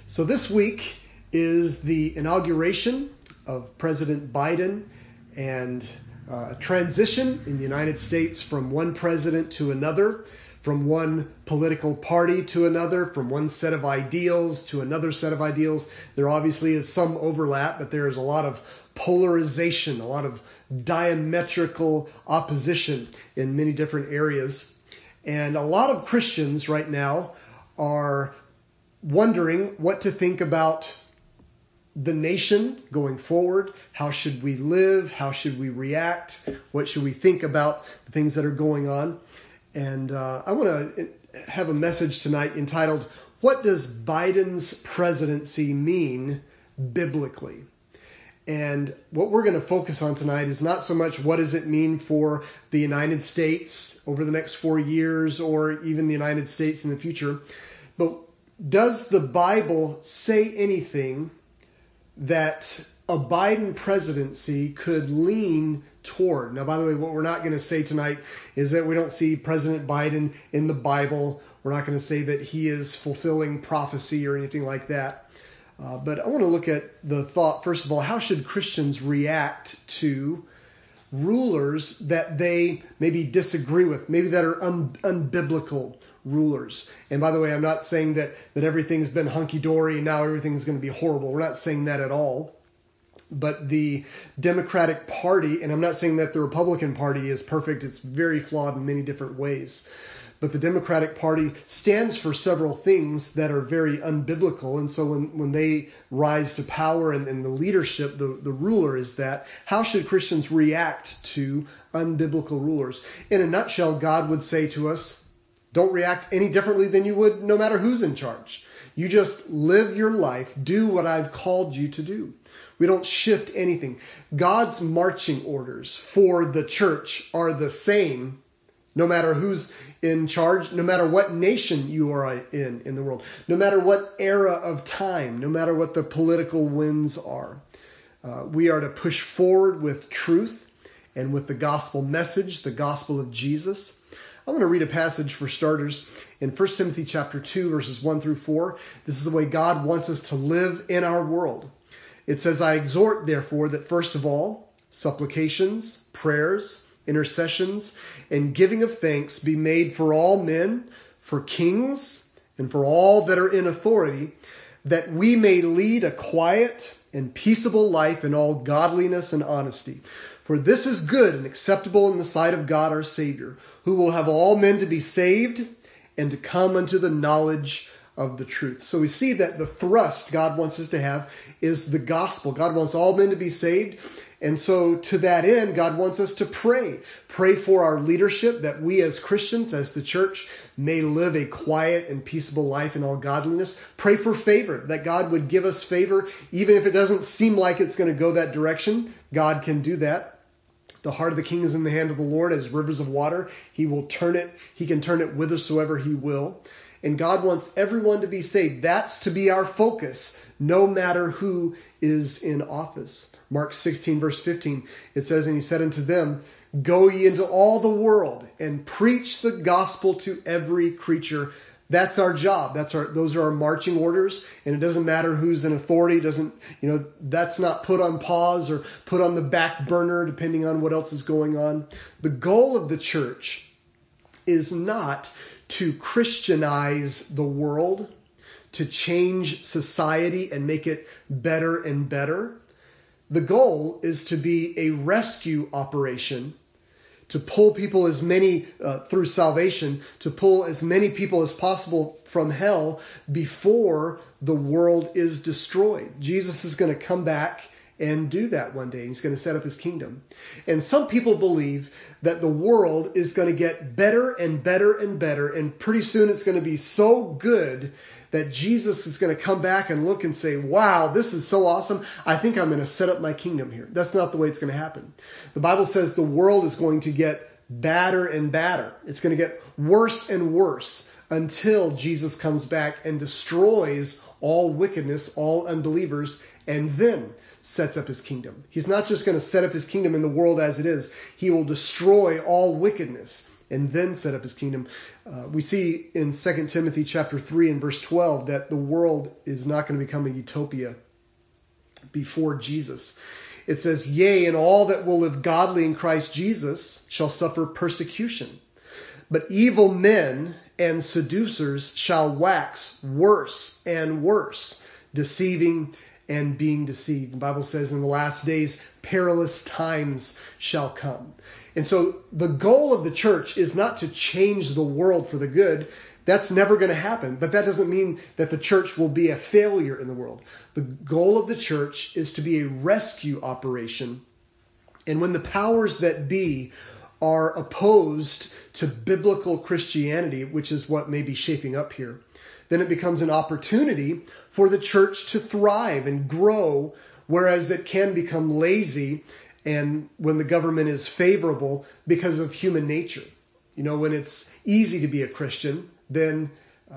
So this week is the inauguration of President Biden and a transition in the United States from one president to another, from one political party to another, from one set of ideals to another set of ideals. There obviously is some overlap, but there is a lot of polarization, a lot of diametrical opposition in many different areas. And a lot of Christians right now are wondering what to think about the nation going forward. How should we live? How should we react? What should we think about the things that are going on? And I want to have a message tonight entitled, "What does Biden's presidency mean biblically?" And what we're going to focus on tonight is not so much what does it mean for the United States over the next 4 years or even the United States in the future, but does the Bible say anything that a Biden presidency could lean toward? Now, by the way, what we're not going to say tonight is that we don't see President Biden in the Bible. We're not going to say that he is fulfilling prophecy or anything like that. But I want to look at the thought, first of all, how should Christians react to rulers that they maybe disagree with, maybe that are unbiblical rulers? And by the way, I'm not saying that everything's been hunky-dory and now everything's going to be horrible. We're not saying that at all. But the Democratic Party, and I'm not saying that the Republican Party is perfect. It's very flawed in many different ways. But the Democratic Party stands for several things that are very unbiblical. And so when they rise to power and the leadership, the ruler is that, how should Christians react to unbiblical rulers? In a nutshell, God would say to us, don't react any differently than you would no matter who's in charge. You just live your life, do what I've called you to do. We don't shift anything. God's marching orders for the church are the same no matter who's in charge, no matter what nation you are in the world, no matter what era of time, no matter what the political winds are. We are to push forward with truth and with the gospel message, the gospel of Jesus. I'm going to read a passage for starters in 1 Timothy chapter 2, verses 1 through 4. This is the way God wants us to live in our world. It says, "I exhort, therefore, that first of all, supplications, prayers, intercessions, and giving of thanks be made for all men, for kings, and for all that are in authority, that we may lead a quiet and peaceable life in all godliness and honesty. For this is good and acceptable in the sight of God our Savior, who will have all men to be saved and to come unto the knowledge of the truth." So we see that the thrust God wants us to have is the gospel. God wants all men to be saved. And so to that end, God wants us to pray. Pray for our leadership, that we as Christians, as the church, may live a quiet and peaceable life in all godliness. Pray for favor, that God would give us favor. Even if it doesn't seem like it's going to go that direction, God can do that. The heart of the king is in the hand of the Lord as rivers of water. He will turn it. He can turn it whithersoever he will. And God wants everyone to be saved. That's to be our focus, no matter who is in office. Mark 16, verse 15, it says, "And he said unto them, Go ye into all the world and preach the gospel to every creature." That's our job. Those are our marching orders. And it doesn't matter who's in authority. That's not put on pause or put on the back burner, depending on what else is going on. The goal of the church is not to Christianize the world, to change society and make it better and better. The goal is to be a rescue operation, to pull people as many through salvation, to pull as many people as possible from hell before the world is destroyed. Jesus is going to come back and do that one day. He's going to set up his kingdom. And some people believe that the world is going to get better and better and better, and pretty soon it's going to be so good that Jesus is going to come back and look and say, wow, this is so awesome. I think I'm going to set up my kingdom here. That's not the way it's going to happen. The Bible says the world is going to get badder and badder. It's going to get worse and worse until Jesus comes back and destroys all wickedness, all unbelievers, and then sets up his kingdom. He's not just going to set up his kingdom in the world as it is. He will destroy all wickedness. and then set up his kingdom. We see in 2 Timothy chapter 3 and verse 12 that the world is not going to become a utopia before Jesus. It says, "Yea, and all that will live godly in Christ Jesus shall suffer persecution. But evil men and seducers shall wax worse and worse, deceiving and being deceived." The Bible says in the last days, perilous times shall come. And so the goal of the church is not to change the world for the good. That's never going to happen. But that doesn't mean that the church will be a failure in the world. The goal of the church is to be a rescue operation. And when the powers that be are opposed to biblical Christianity, which is what may be shaping up here, then it becomes an opportunity for the church to thrive and grow, whereas it can become lazy and when the government is favorable because of human nature. You know, when it's easy to be a Christian, then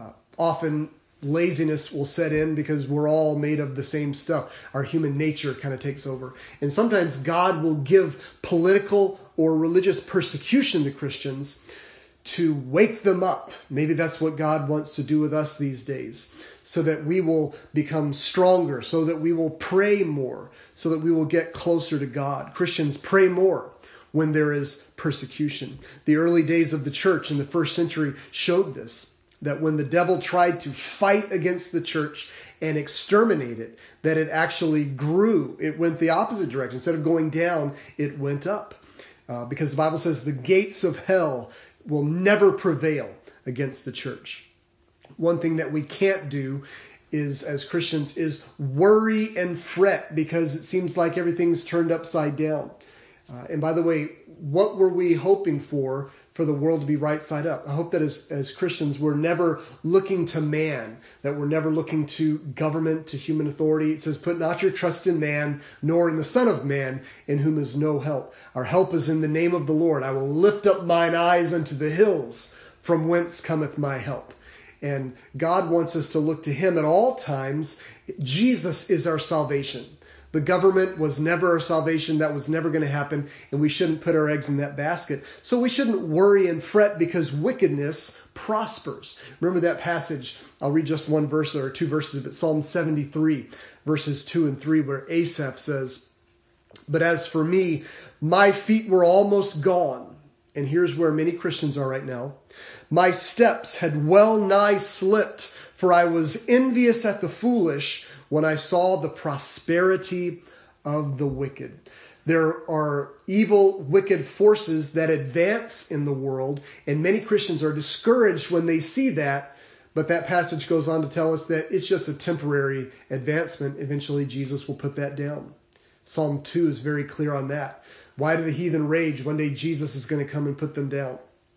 often laziness will set in because we're all made of the same stuff. Our human nature kind of takes over. And sometimes God will give political or religious persecution to Christians to wake them up. Maybe that's what God wants to do with us these days, so that we will become stronger, so that we will pray more, so that we will get closer to God. Christians pray more when there is persecution. The early days of the church in the first century showed this, that when the devil tried to fight against the church and exterminate it, that it actually grew. It went the opposite direction. Instead of going down, it went up. Because the Bible says the gates of hell will never prevail against the church. One thing that we can't do is, as Christians, is worry and fret because it seems like everything's turned upside down. And by the way, what were we hoping for the world to be right side up? I hope that as Christians, we're never looking to man, that we're never looking to government, to human authority. It says, "Put not your trust in man, nor in the Son of Man, in whom is no help. Our help is in the name of the Lord. I will lift up mine eyes unto the hills, from whence cometh my help." And God wants us to look to him at all times. Jesus is our salvation. The government was never our salvation. That was never going to happen. And we shouldn't put our eggs in that basket. So we shouldn't worry and fret because wickedness prospers. Remember that passage. I'll read just one verse or two verses, but Psalm 73, verses 2 and 3, where Asaph says, "But as for me, my feet were almost gone." And here's where many Christians are right now. "My steps had well nigh slipped, for I was envious at the foolish when I saw the prosperity of the wicked." There are evil, wicked forces that advance in the world, and many Christians are discouraged when they see that. But that passage goes on to tell us that it's just a temporary advancement. Eventually, Jesus will put that down. Psalm 2 is very clear on that. Why do the heathen rage? One day Jesus is going to come and put them down.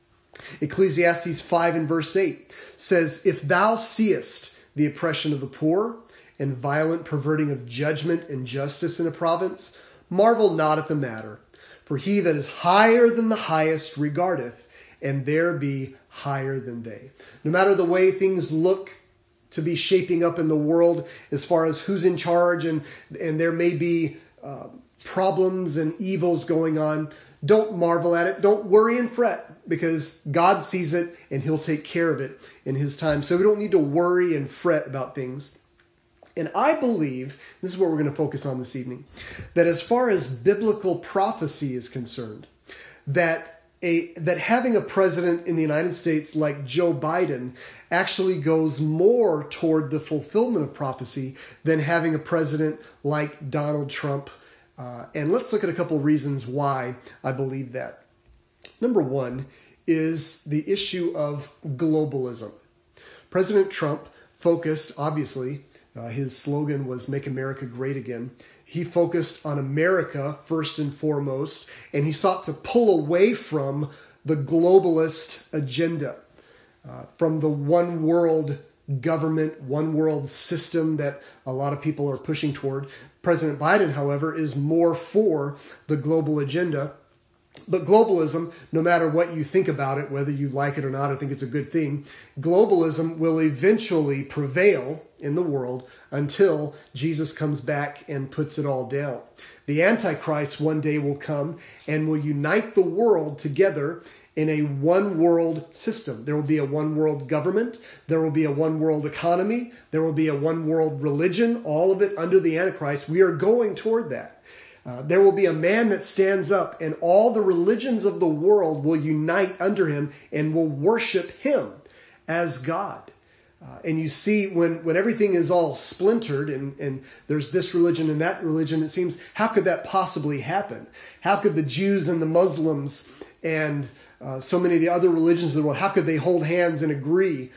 Ecclesiastes 5 and verse 8 says, "If thou seest the oppression of the poor, and violent perverting of judgment and justice in a province, marvel not at the matter. For he that is higher than the highest regardeth, and there be higher than they." No matter the way things look to be shaping up in the world as far as who's in charge, and there may be problems and evils going on, don't marvel at it. Don't worry and fret, because God sees it and he'll take care of it in his time. So we don't need to worry and fret about things. And I believe, this is what we're going to focus on this evening, that as far as biblical prophecy is concerned, that having a president in the United States like Joe Biden actually goes more toward the fulfillment of prophecy than having a president like Donald Trump. And let's look at a couple reasons why I believe that. Number one is the issue of globalism. President Trump focused, obviously, his slogan was "Make America Great Again." He focused on America first and foremost, and he sought to pull away from the globalist agenda, from the one world government, one world system that a lot of people are pushing toward. President Biden, however, is more for the global agenda. But globalism, no matter what you think about it, whether you like it or not, I think it's a good thing, globalism will eventually prevail in the world until Jesus comes back and puts it all down. The Antichrist one day will come and will unite the world together, in a one world system. There will be a one world government. There will be a one world economy. There will be a one world religion, all of it under the Antichrist. We are going toward that. There will be a man that stands up, and all the religions of the world will unite under him and will worship him as God. And you see, when everything is all splintered and there's this religion and that religion, it seems, how could that possibly happen? How could the Jews and the Muslims and so many of the other religions of the world, how could they hold hands and agree?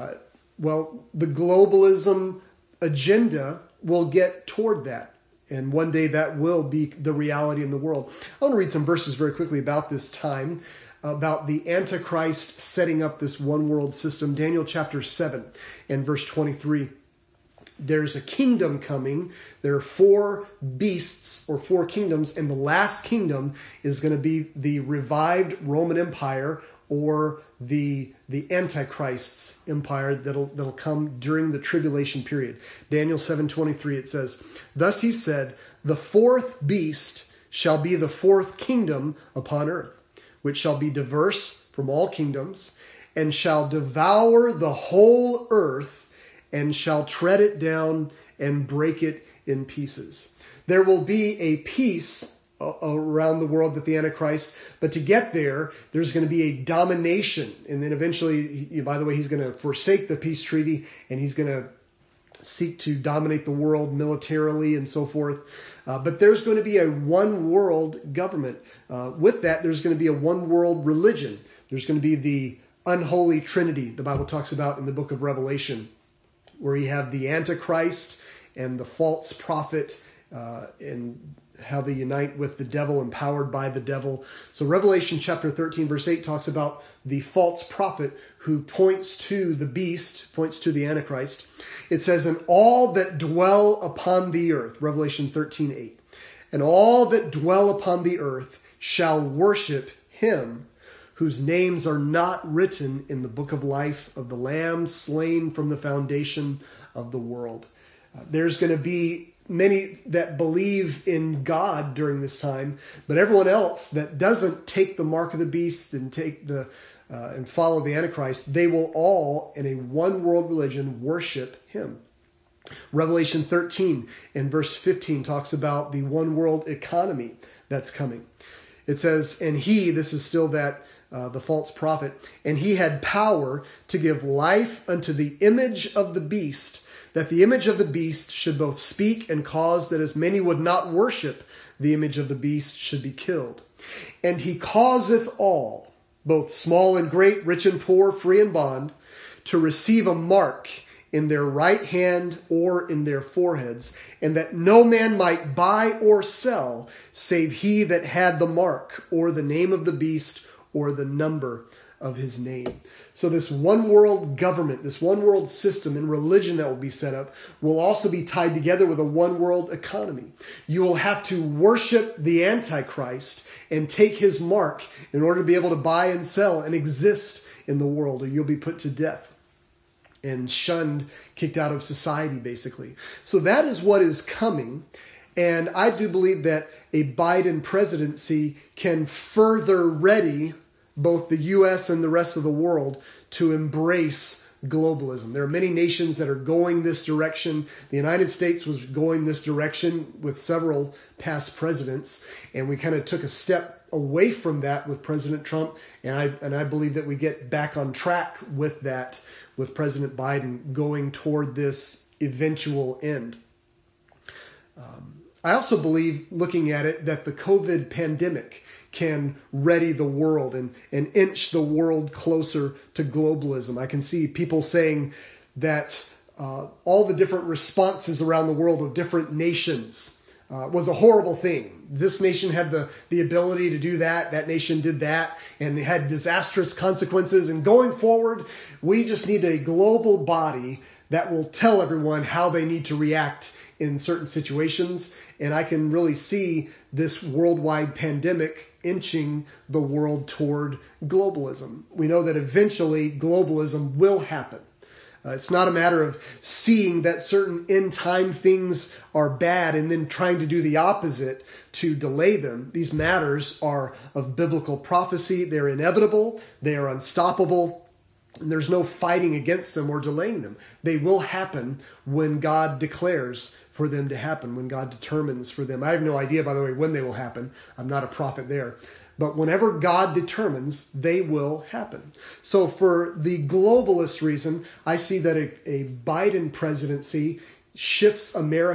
Well, the globalism agenda will get toward that. And one day that will be the reality in the world. I want to read some verses very quickly about this time, about the Antichrist setting up this one world system. Daniel chapter 7 and verse 23. There's a kingdom coming. There are 4 beasts or 4 kingdoms, and the last kingdom is going to be the revived Roman Empire, or the Antichrist's empire that'll come during the tribulation period. Daniel 7:23, it says, "Thus he said, the 4th beast shall be the 4th kingdom upon earth, which shall be diverse from all kingdoms, and shall devour the whole earth, and shall tread it down and break it in pieces." There will be a peace around the world with the Antichrist, but to get there, there's going to be a domination, and then eventually, by the way, he's going to forsake the peace treaty, and he's going to seek to dominate the world militarily and so forth. But there's going to be a one world government. With that, there's going to be a one world religion. There's going to be the unholy trinity the Bible talks about in the book of Revelation, where you have the Antichrist and the false prophet, and how they unite with the devil, empowered by the devil. So Revelation chapter 13 verse 8 talks about the false prophet who points to the beast, points to the Antichrist. It says, "And all that dwell upon the earth," Revelation 13:8, "and all that dwell upon the earth shall worship him whose names are not written in the book of life of the Lamb slain from the foundation of the world." There's going to be many that believe in God during this time, but everyone else that doesn't take the mark of the beast and take and follow the Antichrist, they will all, in a one world religion, worship him. Revelation 13 and verse 15 talks about the one world economy that's coming. It says, "And he," this is still that the false prophet, "and he had power to give life unto the image of the beast, that the image of the beast should both speak and cause that as many would not worship the image of the beast should be killed. And he causeth all, both small and great, rich and poor, free and bond, to receive a mark in their right hand or in their foreheads, and that no man might buy or sell, save he that had the mark, or the name of the beast, or the number of his name." So this one world government, this one world system and religion that will be set up will also be tied together with a one world economy. You will have to worship the Antichrist and take his mark in order to be able to buy and sell and exist in the world, or you'll be put to death and shunned, kicked out of society, basically. So that is what is coming. And I do believe that a Biden presidency can further ready both the U.S. and the rest of the world to embrace globalism. There are many nations that are going this direction. The United States was going this direction with several past presidents, and we kind of took a step away from that with President Trump, and I believe that we get back on track with that, with President Biden going toward this eventual end. I also believe, looking at it, that the COVID pandemic can ready the world and inch the world closer to globalism. I can see people saying that all the different responses around the world of different nations was a horrible thing. This nation had the ability to do that. That nation did that, and it had disastrous consequences. And going forward, we just need a global body that will tell everyone how they need to react in certain situations. And I can really see this worldwide pandemic inching the world toward globalism. We know that eventually globalism will happen. It's not a matter of seeing that certain end time things are bad and then trying to do the opposite to delay them. These matters are of biblical prophecy. They're inevitable. They are unstoppable. And there's no fighting against them or delaying them. They will happen when God declares for them to happen, when God determines for them. I have no idea, by the way, when they will happen. I'm not a prophet there. But whenever God determines, they will happen. So for the globalist reason, I see that a Biden presidency shifts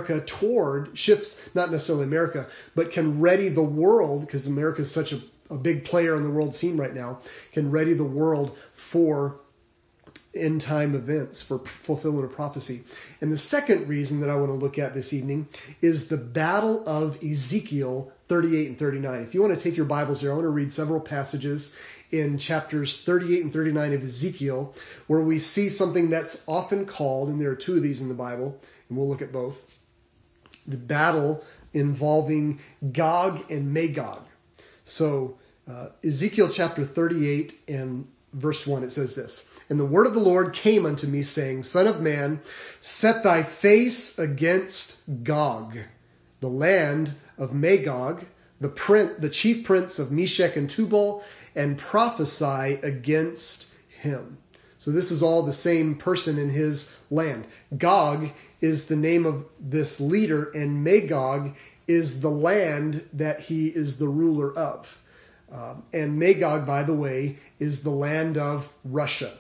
not necessarily America, but can ready the world, because America is such a big player on the world scene right now, can ready the world for end time events, for fulfillment of prophecy. And the second reason that I want to look at this evening is the battle of Ezekiel 38 and 39. If you want to take your Bibles there, I want to read several passages in chapters 38 and 39 of Ezekiel, where we see something that's often called, and there are two of these in the Bible, and we'll look at both, the battle involving Gog and Magog. So Ezekiel chapter 38 and verse 1, it says this, "And the word of the Lord came unto me, saying, Son of man, set thy face against Gog, the land of Magog, the chief prince of Meshech and Tubal, and prophesy against him." So this is all the same person in his land. Gog is the name of this leader, and Magog is the land that he is the ruler of. And Magog, by the way, is the land of Russia.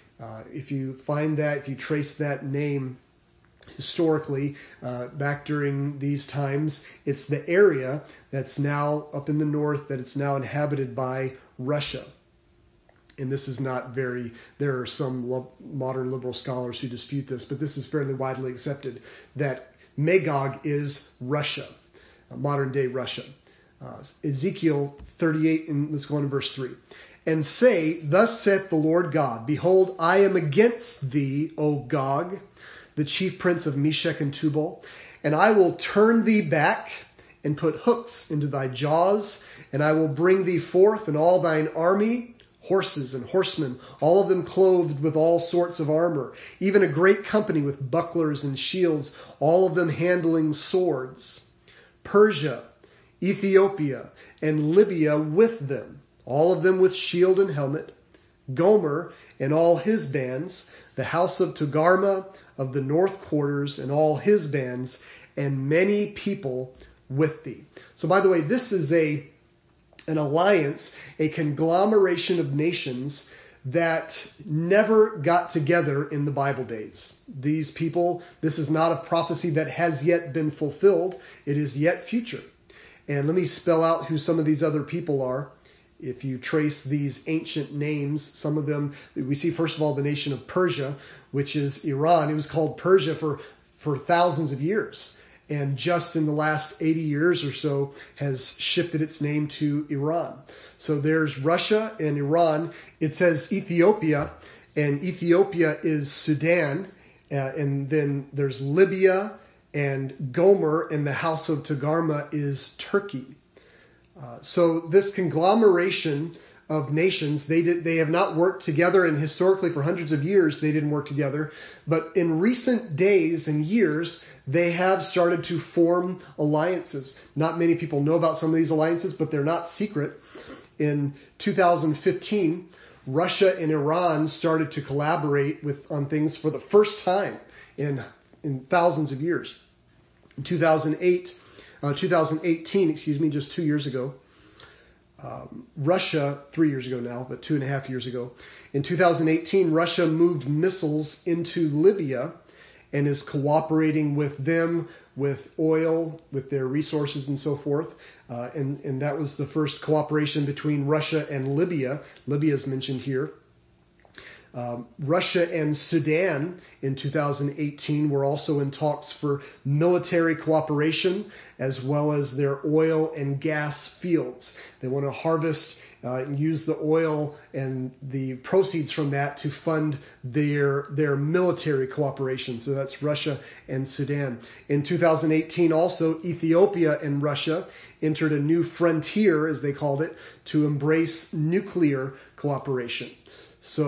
If you trace that name historically, back during these times, it's the area that's now up in the north that it's now inhabited by Russia. And this is not there are some modern liberal scholars who dispute this, but this is fairly widely accepted, that Magog is Russia, modern day Russia. Ezekiel 38, and let's go on to verse 3. "And say, Thus saith the Lord God, Behold, I am against thee, O Gog, the chief prince of Meshech and Tubal, and I will turn thee back and put hooks into thy jaws, and I will bring thee forth and all thine army, horses and horsemen, all of them clothed with all sorts of armor, even a great company with bucklers and shields, all of them handling swords. Persia, Ethiopia, and Libya with them, all of them with shield and helmet, Gomer and all his bands, the house of Togarmah of the north quarters and all his bands, and many people with thee." So by the way, this is an alliance, a conglomeration of nations that never got together in the Bible days. These people, this is not a prophecy that has yet been fulfilled. It is yet future. And let me spell out who some of these other people are. If you trace these ancient names, some of them, we see first of all the nation of Persia, which is Iran. It was called Persia for thousands of years. And just in the last 80 years or so has shifted its name to Iran. So there's Russia and Iran. It says Ethiopia, and Ethiopia is Sudan. And then there's Libya, and Gomer, and the house of Togarmah is Turkey. So this conglomeration of nations, they have not worked together, and historically for hundreds of years they didn't work together. But in recent days and years, they have started to form alliances. Not many people know about some of these alliances, but they're not secret. In 2015, Russia and Iran started to collaborate on things for the first time in thousands of years. In 2018, just 2 years ago, Russia, 3 years ago now, but 2.5 years ago, in 2018, Russia moved missiles into Libya and is cooperating with them with oil, with their resources and so forth. And that was the first cooperation between Russia and Libya. Libya is mentioned here. Russia and Sudan in 2018 were also in talks for military cooperation as well as their oil and gas fields. They want to harvest and use the oil and the proceeds from that to fund their military cooperation. So that's Russia and Sudan. In 2018 also, Ethiopia and Russia entered a new frontier, as they called it, to embrace nuclear cooperation. So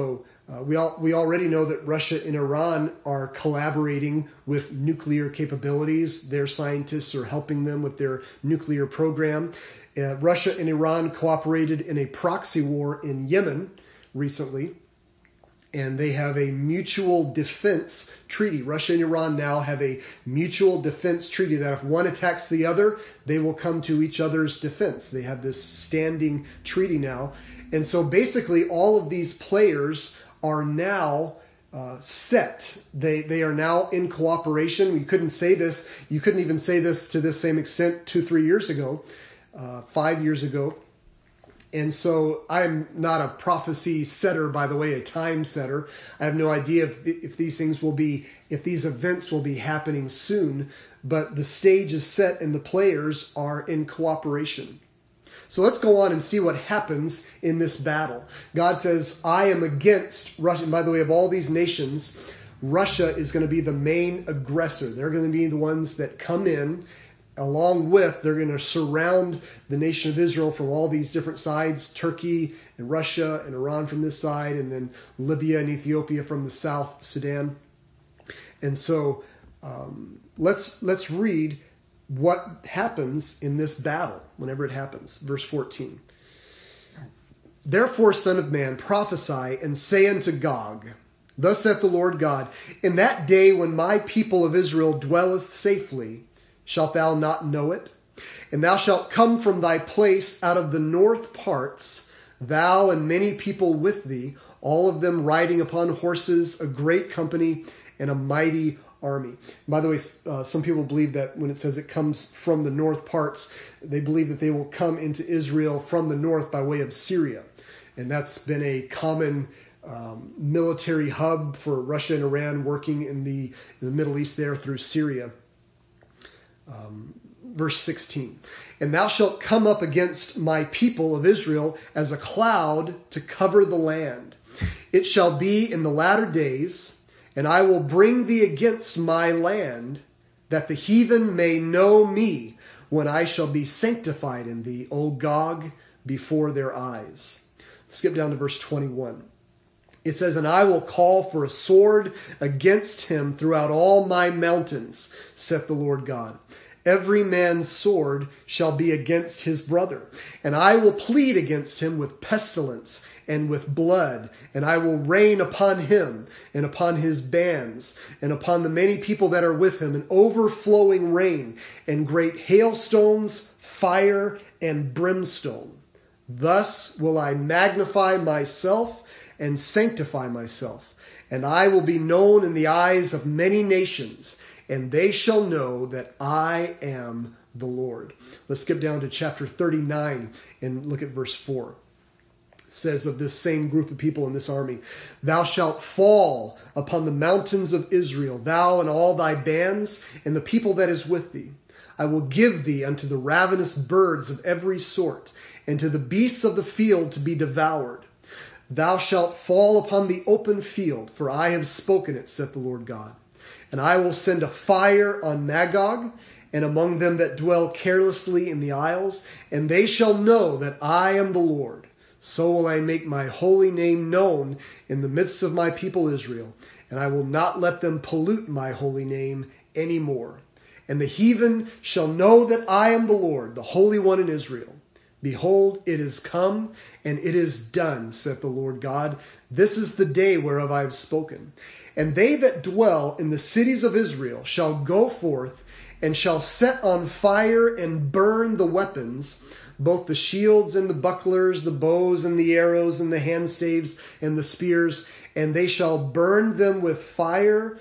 We already know that Russia and Iran are collaborating with nuclear capabilities. Their scientists are helping them with their nuclear program. Russia and Iran cooperated in a proxy war in Yemen recently, and they have a mutual defense treaty. Russia and Iran now have a mutual defense treaty that if one attacks the other, they will come to each other's defense. They have this standing treaty now. And so basically all of these players are now set. They are now in cooperation. You couldn't even say this to the same extent 2-3 years ago, 5 years ago. And so I'm not a prophecy setter, by the way, a time setter. I have no idea if these events will be happening soon, but the stage is set and the players are in cooperation. So let's go on and see what happens in this battle. God says, I am against Russia. And by the way, of all these nations, Russia is going to be the main aggressor. They're going to be the ones that come in. They're going to surround the nation of Israel from all these different sides, Turkey and Russia and Iran from this side, and then Libya and Ethiopia from the south, Sudan. And so let's read what happens in this battle whenever it happens. Verse 14. Therefore, son of man, prophesy and say unto Gog, thus saith the Lord God, in that day when my people of Israel dwelleth safely, shalt thou not know it? And thou shalt come from thy place out of the north parts, thou and many people with thee, all of them riding upon horses, a great company, and a mighty army. By the way, some people believe that when it says it comes from the north parts, they believe that they will come into Israel from the north by way of Syria. And that's been a common military hub for Russia and Iran, working in the Middle East there through Syria. Verse 16, and thou shalt come up against my people of Israel as a cloud to cover the land. It shall be in the latter days, and I will bring thee against my land, that the heathen may know me, when I shall be sanctified in thee, O Gog, before their eyes. Skip down to verse 21. It says, and I will call for a sword against him throughout all my mountains, saith the Lord God. Every man's sword shall be against his brother, and I will plead against him with pestilence and with blood, and I will rain upon him and upon his bands and upon the many people that are with him an overflowing rain and great hailstones, fire, and brimstone. Thus will I magnify myself and sanctify myself, and I will be known in the eyes of many nations, and they shall know that I am the Lord. Let's skip down to chapter 39 and look at verse 4. It says of this same group of people in this army, thou shalt fall upon the mountains of Israel, thou and all thy bands, and the people that is with thee. I will give thee unto the ravenous birds of every sort, and to the beasts of the field to be devoured. Thou shalt fall upon the open field, for I have spoken it, saith the Lord God. And I will send a fire on Magog, and among them that dwell carelessly in the isles, and they shall know that I am the Lord. So will I make my holy name known in the midst of my people Israel, and I will not let them pollute my holy name any more. And the heathen shall know that I am the Lord, the Holy One in Israel. Behold, it is come, and it is done, saith the Lord God. This is the day whereof I have spoken. And they that dwell in the cities of Israel shall go forth, and shall set on fire and burn the weapons, both the shields and the bucklers, the bows and the arrows and the handstaves and the spears, and they shall burn them with fire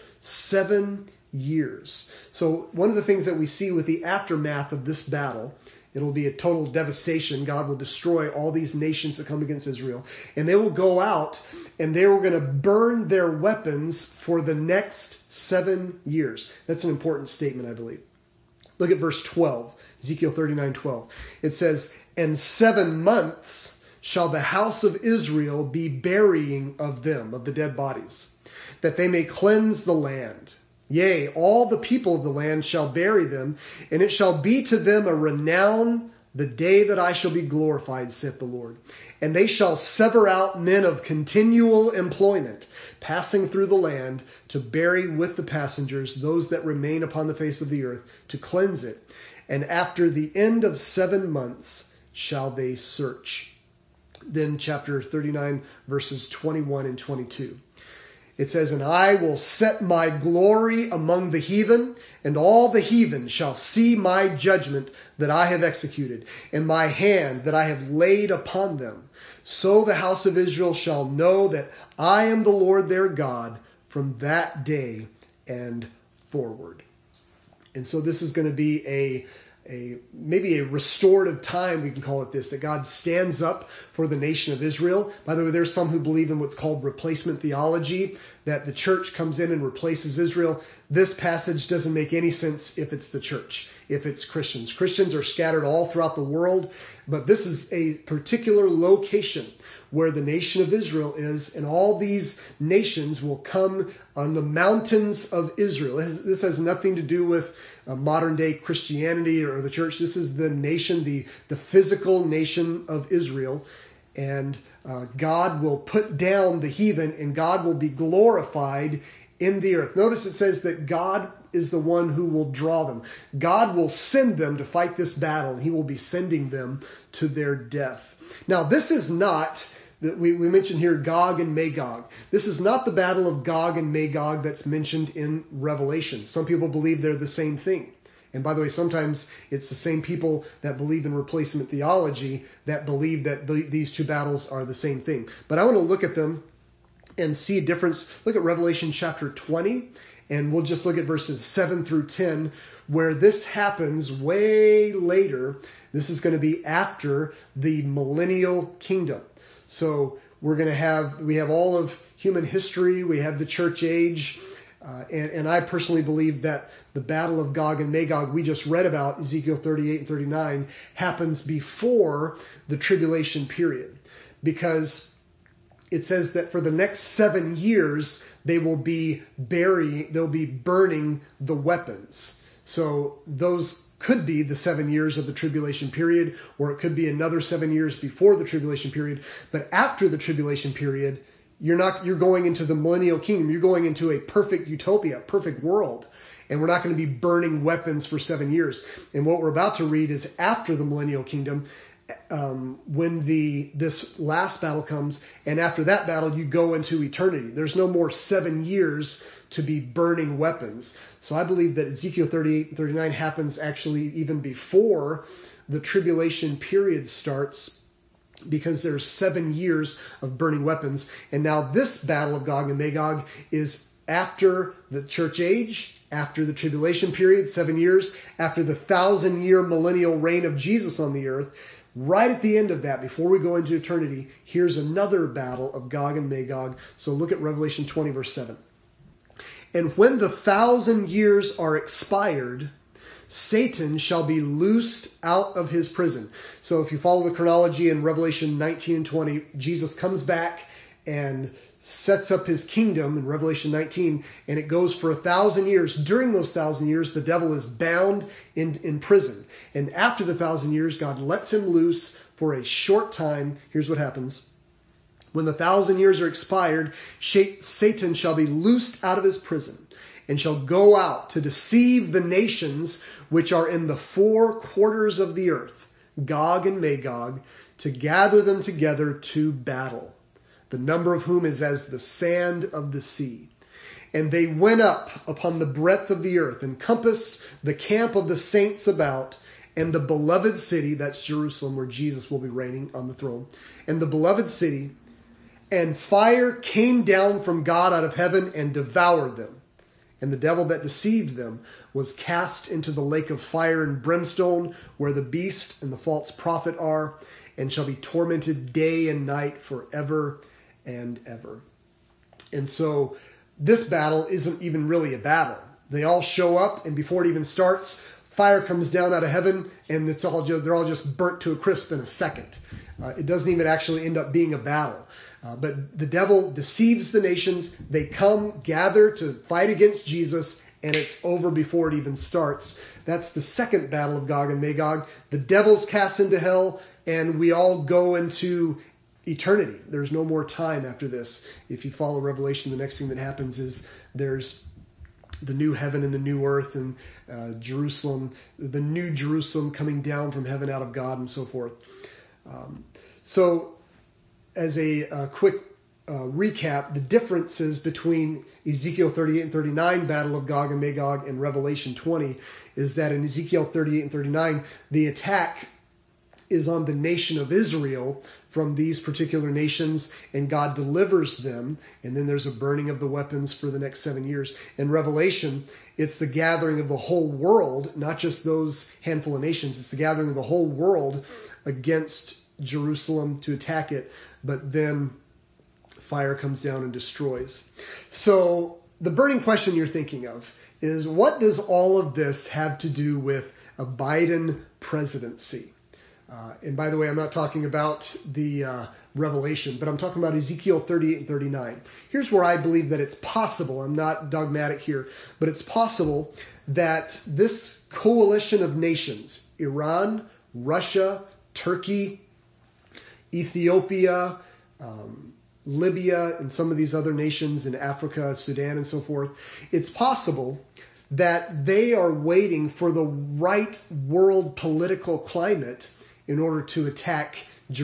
7 years. So one of the things that we see with the aftermath of this battle, it'll be a total devastation. God will destroy all these nations that come against Israel. And they will go out and they were going to burn their weapons for the next 7 years. That's an important statement, I believe. Look at verse 12, Ezekiel 39:12. It says, and 7 months shall the house of Israel be burying of them, of the dead bodies, that they may cleanse the land. Yea, all the people of the land shall bury them, and it shall be to them a renown the day that I shall be glorified, saith the Lord. And they shall sever out men of continual employment, passing through the land, to bury with the passengers those that remain upon the face of the earth, to cleanse it. And after the end of 7 months shall they search. Then chapter 39, verses 21 and 22. It says, And I will set my glory among the heathen, and all the heathen shall see my judgment that I have executed, and my hand that I have laid upon them. So the house of Israel shall know that I am the Lord their God from that day and forward. And so this is going to be maybe a restorative time, we can call it this, that God stands up for the nation of Israel. By the way, there's some who believe in what's called replacement theology, that the church comes in and replaces Israel. This passage doesn't make any sense if it's the church, if it's Christians. Christians are scattered all throughout the world, but this is a particular location where the nation of Israel is, and all these nations will come on the mountains of Israel. This has nothing to do with modern day Christianity or the church. This is the nation, the physical nation of Israel. And God will put down the heathen, and God will be glorified in the earth. Notice it says that God is the one who will draw them. God will send them to fight this battle, and he will be sending them to their death. Now, this is not, we mentioned here Gog and Magog. This is not the battle of Gog and Magog that's mentioned in Revelation. Some people believe they're the same thing. And by the way, sometimes it's the same people that believe in replacement theology that believe that these two battles are the same thing. But I want to look at them and see a difference. Look at Revelation chapter 20, and we'll just look at verses 7 through 10, where this happens way later. This is going to be after the millennial kingdom. So we have all of human history, we have the church age, and I personally believe that the battle of Gog and Magog we just read about, Ezekiel 38 and 39, happens before the tribulation period. Because it says that for the next 7 years, they'll be burning the weapons. So those could be the 7 years of the tribulation period, or it could be another 7 years before the tribulation period. But after the tribulation period, you're going into the millennial kingdom. You're going into a perfect utopia, a perfect world. And we're not going to be burning weapons for 7 years. And what we're about to read is after the millennial kingdom, when this last battle comes, and after that battle, you go into eternity. There's no more 7 years to be burning weapons. So I believe that Ezekiel 38 and 39 happens actually even before the tribulation period starts, because there's 7 years of burning weapons. And now this battle of Gog and Magog is after the church age, after the tribulation period, 7 years, after the 1,000-year millennial reign of Jesus on the earth. Right at the end of that, before we go into eternity, here's another battle of Gog and Magog. So look at Revelation 20, verse 7. And when the 1,000 years are expired, Satan shall be loosed out of his prison. So if you follow the chronology in Revelation 19 and 20, Jesus comes back and sets up his kingdom in Revelation 19, and it goes for 1,000 years. During those 1,000 years, the devil is bound in prison. And after the 1,000 years, God lets him loose for a short time. Here's what happens. When the 1,000 years are expired, Satan shall be loosed out of his prison, and shall go out to deceive the nations which are in the 4 quarters of the earth, Gog and Magog, to gather them together to battle, the number of whom is as the sand of the sea. And they went up upon the breadth of the earth, and compassed the camp of the saints about, and the beloved city, that's Jerusalem, where Jesus will be reigning on the throne, and the beloved city, and fire came down from God out of heaven and devoured them. And the devil that deceived them was cast into the lake of fire and brimstone, where the beast and the false prophet are, and shall be tormented day and night forever and ever. And so this battle isn't even really a battle. They all show up, and before it even starts, fire comes down out of heaven, and they're all just burnt to a crisp in a second. It doesn't even actually end up being a battle. But the devil deceives the nations. They come, gather to fight against Jesus, and it's over before it even starts. That's the second battle of Gog and Magog. The devil's cast into hell, and we all go into eternity. There's no more time after this. If you follow Revelation, the next thing that happens is there's the new heaven and the new earth, and Jerusalem, the new Jerusalem coming down from heaven out of God, and so forth. So as a quick recap, the differences between Ezekiel 38 and 39, Battle of Gog and Magog, and Revelation 20 is that in Ezekiel 38 and 39, the attack is on the nation of Israel from these particular nations, and God delivers them, and then there's a burning of the weapons for the next 7 years. In Revelation, it's the gathering of the whole world, not just those handful of nations. It's the gathering of the whole world against Jerusalem to attack it, but then fire comes down and destroys. So the burning question you're thinking of is, what does all of this have to do with a Biden presidency? And by the way, I'm not talking about the Revelation, but I'm talking about Ezekiel 38 and 39. Here's where I believe that it's possible. I'm not dogmatic here, but it's possible that this coalition of nations, Iran, Russia, Turkey, Ethiopia, Libya, and some of these other nations in Africa, Sudan, and so forth, it's possible that they are waiting for the right world political climate in order to attack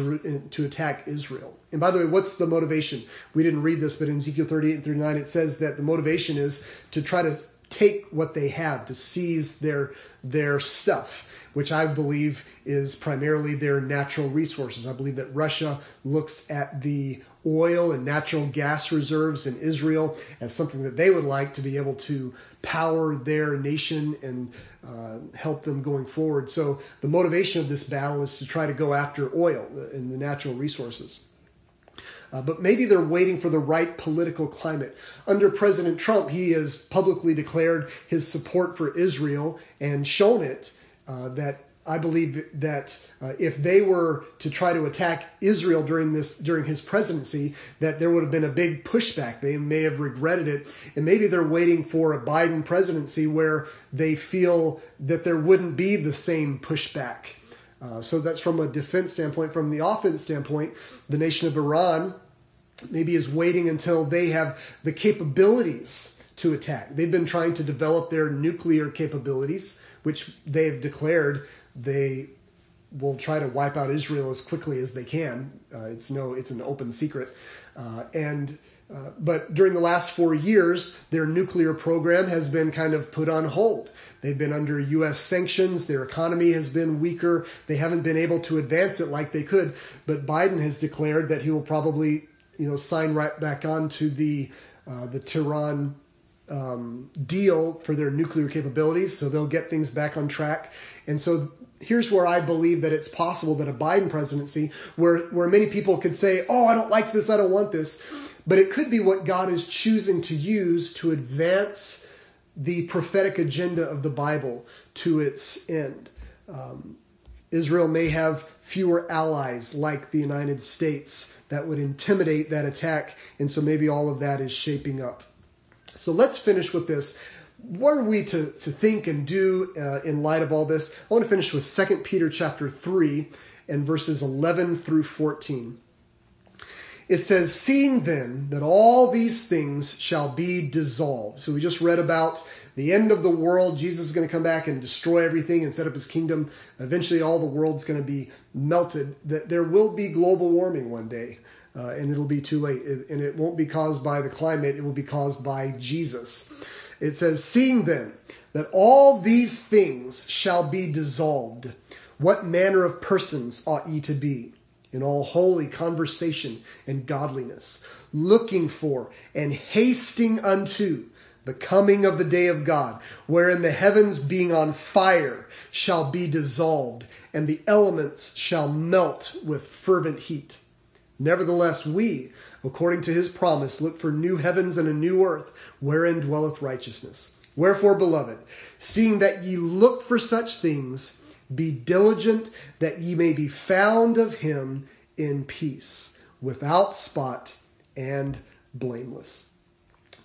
Israel. And by the way, what's the motivation? We didn't read this, but in Ezekiel 38 and 39, it says that the motivation is to try to take what they have, to seize their stuff, which I believe is primarily their natural resources. I believe that Russia looks at the oil and natural gas reserves in Israel as something that they would like to be able to power their nation and help them going forward. So the motivation of this battle is to try to go after oil and the natural resources. But maybe they're waiting for the right political climate. Under President Trump, he has publicly declared his support for Israel and shown it that I believe that if they were to try to attack Israel during his presidency, that there would have been a big pushback. They may have regretted it, and maybe they're waiting for a Biden presidency where they feel that there wouldn't be the same pushback. So that's from a defense standpoint. From the offense standpoint, the nation of Iran maybe is waiting until they have the capabilities to attack. They've been trying to develop their nuclear capabilities, which they have declared they will try to wipe out Israel as quickly as they can. It's an open secret. But during the last 4 years, their nuclear program has been kind of put on hold. They've been under U.S. sanctions. Their economy has been weaker. They haven't been able to advance it like they could. But Biden has declared that he will probably, sign right back on to the Tehran deal for their nuclear capabilities. So they'll get things back on track. And so here's where I believe that it's possible that a Biden presidency, where many people could say, oh, I don't like this, I don't want this, but it could be what God is choosing to use to advance the prophetic agenda of the Bible to its end. Israel may have fewer allies like the United States that would intimidate that attack, and so maybe all of that is shaping up. So let's finish with this. What are we to think and do in light of all this? I want to finish with 2 Peter chapter 3 and verses 11 through 14. It says, seeing then that all these things shall be dissolved. So we just read about the end of the world. Jesus is going to come back and destroy everything and set up his kingdom. Eventually all the world's going to be melted. That there will be global warming one day. And it'll be too late. And it won't be caused by the climate. It will be caused by Jesus. It says, seeing then that all these things shall be dissolved, what manner of persons ought ye to be in all holy conversation and godliness, looking for and hasting unto the coming of the day of God, wherein the heavens being on fire shall be dissolved, and the elements shall melt with fervent heat. Nevertheless, we, according to his promise, look for new heavens and a new earth, wherein dwelleth righteousness. Wherefore, beloved, seeing that ye look for such things, be diligent that ye may be found of him in peace, without spot and blameless.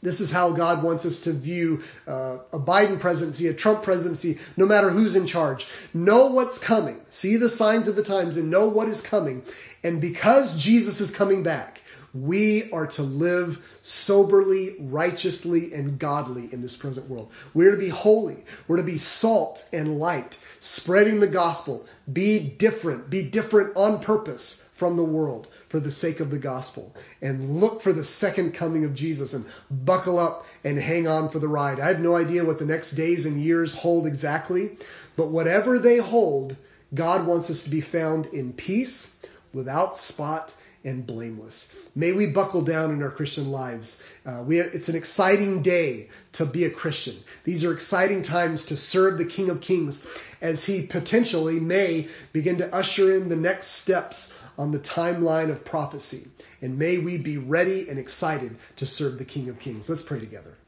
This is how God wants us to view a Biden presidency, a Trump presidency, no matter who's in charge. Know what's coming. See the signs of the times and know what is coming. And because Jesus is coming back, we are to live soberly, righteously, and godly in this present world. We're to be holy. We're to be salt and light, spreading the gospel. Be different on purpose from the world for the sake of the gospel, and look for the second coming of Jesus and buckle up and hang on for the ride. I have no idea what the next days and years hold exactly, but whatever they hold, God wants us to be found in peace, without spot, and blameless. May we buckle down in our Christian lives. It's an exciting day to be a Christian. These are exciting times to serve the King of Kings as he potentially may begin to usher in the next steps on the timeline of prophecy. And may we be ready and excited to serve the King of Kings. Let's pray together.